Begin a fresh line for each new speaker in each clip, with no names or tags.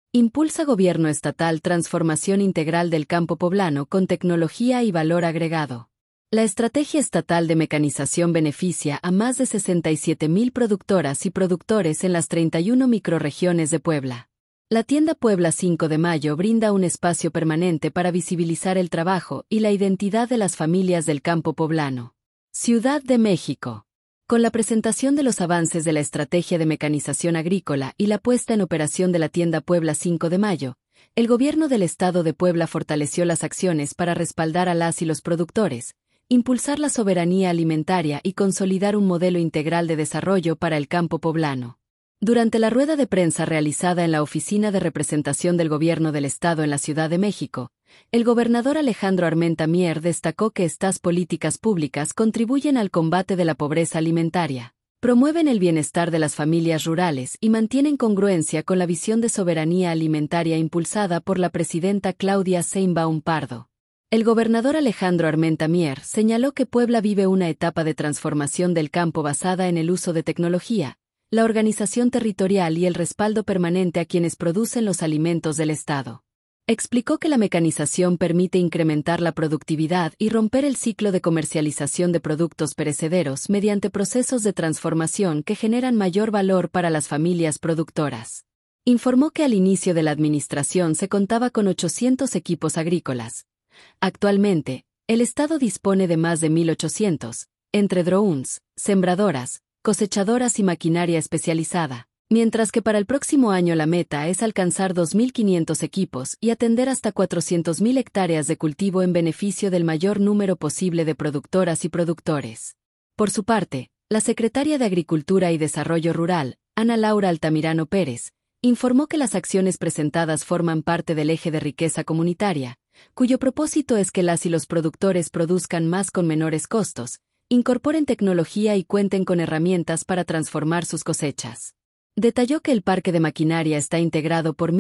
Impulsa Gobierno Estatal transformación integral del campo poblano con tecnología y valor agregado. La estrategia estatal de mecanización beneficia a más de 67,000 productoras y productores en las 31 microrregiones de Puebla. La tienda Puebla 5 de Mayo brinda un espacio permanente para visibilizar el trabajo y la identidad de las familias del campo poblano. Ciudad de México. Con la presentación de los avances de la estrategia de mecanización agrícola y la puesta en operación de la tienda Puebla 5 de Mayo, el gobierno del estado de Puebla fortaleció las acciones para respaldar a las y los productores, impulsar la soberanía alimentaria y consolidar un modelo integral de desarrollo para el campo poblano. Durante la rueda de prensa realizada en la Oficina de Representación del Gobierno del Estado en la Ciudad de México, el gobernador Alejandro Armenta Mier destacó que estas políticas públicas contribuyen al combate de la pobreza alimentaria, promueven el bienestar de las familias rurales y mantienen congruencia con la visión de soberanía alimentaria impulsada por la presidenta Claudia Sheinbaum Pardo. El gobernador Alejandro Armenta Mier señaló que Puebla vive una etapa de transformación del campo basada en el uso de tecnología, la organización territorial y el respaldo permanente a quienes producen los alimentos del Estado. Explicó que la mecanización permite incrementar la productividad y romper el ciclo de comercialización de productos perecederos mediante procesos de transformación que generan mayor valor para las familias productoras. Informó que al inicio de la administración se contaba con 800 equipos agrícolas. Actualmente, el Estado dispone de más de 1,800, entre drones, sembradoras, cosechadoras y maquinaria especializada, mientras que para el próximo año la meta es alcanzar 2,500 equipos y atender hasta 400,000 hectáreas de cultivo en beneficio del mayor número posible de productoras y productores. Por su parte, la secretaria de Agricultura y Desarrollo Rural, Ana Laura Altamirano Pérez, informó que las acciones presentadas forman parte del eje de riqueza comunitaria, cuyo propósito es que las y los productores produzcan más con menores costos, incorporen tecnología y cuenten con herramientas para transformar sus cosechas. Detalló que el parque de maquinaria está integrado por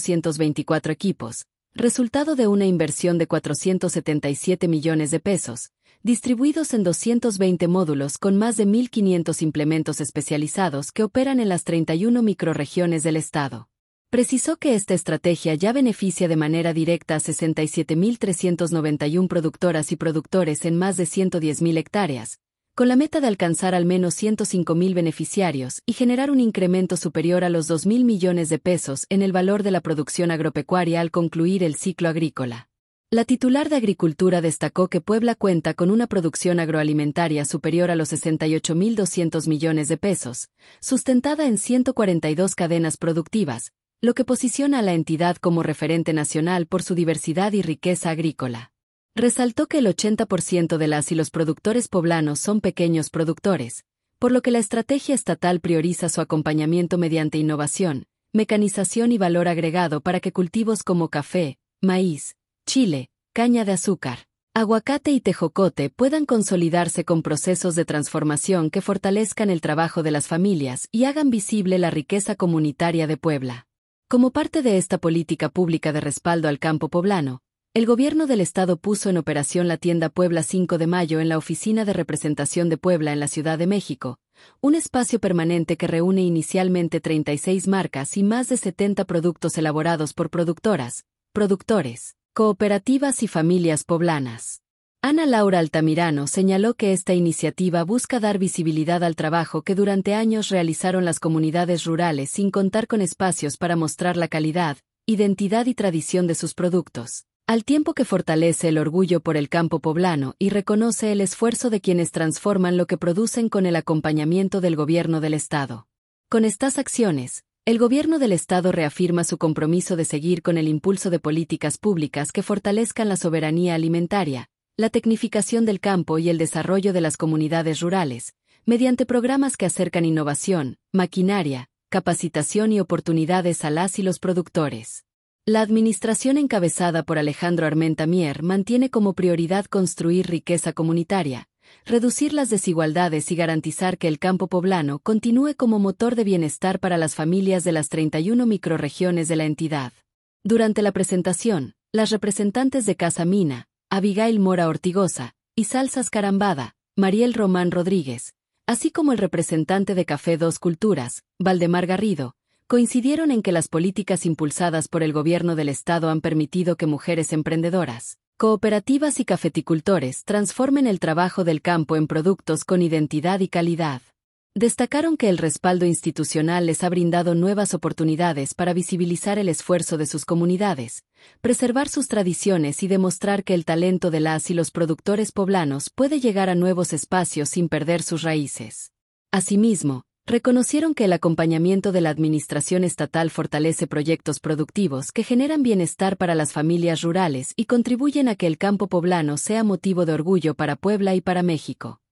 1,824 equipos, resultado de una inversión de 477 millones de pesos, distribuidos en 220 módulos con más de 1,500 implementos especializados que operan en las 31 microrregiones del estado. Precisó que esta estrategia ya beneficia de manera directa a 67,391 productoras y productores en más de 110,000 hectáreas, con la meta de alcanzar al menos 105,000 beneficiarios y generar un incremento superior a los 2,000 millones de pesos en el valor de la producción agropecuaria al concluir el ciclo agrícola. La titular de Agricultura destacó que Puebla cuenta con una producción agroalimentaria superior a los 68,200 millones de pesos, sustentada en 142 cadenas productivas, lo que posiciona a la entidad como referente nacional por su diversidad y riqueza agrícola. Resaltó que el 80% de las y los productores poblanos son pequeños productores, por lo que la estrategia estatal prioriza su acompañamiento mediante innovación, mecanización y valor agregado para que cultivos como café, maíz, chile, caña de azúcar, aguacate y tejocote puedan consolidarse con procesos de transformación que fortalezcan el trabajo de las familias y hagan visible la riqueza comunitaria de Puebla. Como parte de esta política pública de respaldo al campo poblano, el gobierno del estado puso en operación la tienda Puebla 5 de Mayo en la Oficina de Representación de Puebla en la Ciudad de México, un espacio permanente que reúne inicialmente 36 marcas y más de 70 productos elaborados por productoras, productores, cooperativas y familias poblanas. Ana Laura Altamirano señaló que esta iniciativa busca dar visibilidad al trabajo que durante años realizaron las comunidades rurales sin contar con espacios para mostrar la calidad, identidad y tradición de sus productos, al tiempo que fortalece el orgullo por el campo poblano y reconoce el esfuerzo de quienes transforman lo que producen con el acompañamiento del gobierno del estado. Con estas acciones, el gobierno del estado reafirma su compromiso de seguir con el impulso de políticas públicas que fortalezcan la soberanía alimentaria, la tecnificación del campo y el desarrollo de las comunidades rurales, mediante programas que acercan innovación, maquinaria, capacitación y oportunidades a las y los productores. La administración encabezada por Alejandro Armenta Mier mantiene como prioridad construir riqueza comunitaria, reducir las desigualdades y garantizar que el campo poblano continúe como motor de bienestar para las familias de las 31 microrregiones de la entidad. Durante la presentación, las representantes de Casa Mina, Abigail Mora Ortigosa, y Salsas Carambada, Mariel Román Rodríguez, así como el representante de Café Dos Culturas, Valdemar Garrido, coincidieron en que las políticas impulsadas por el gobierno del estado han permitido que mujeres emprendedoras, cooperativas y cafeticultores transformen el trabajo del campo en productos con identidad y calidad. Destacaron que el respaldo institucional les ha brindado nuevas oportunidades para visibilizar el esfuerzo de sus comunidades, preservar sus tradiciones y demostrar que el talento de las y los productores poblanos puede llegar a nuevos espacios sin perder sus raíces. Asimismo, reconocieron que el acompañamiento de la administración estatal fortalece proyectos productivos que generan bienestar para las familias rurales y contribuyen a que el campo poblano sea motivo de orgullo para Puebla y para México.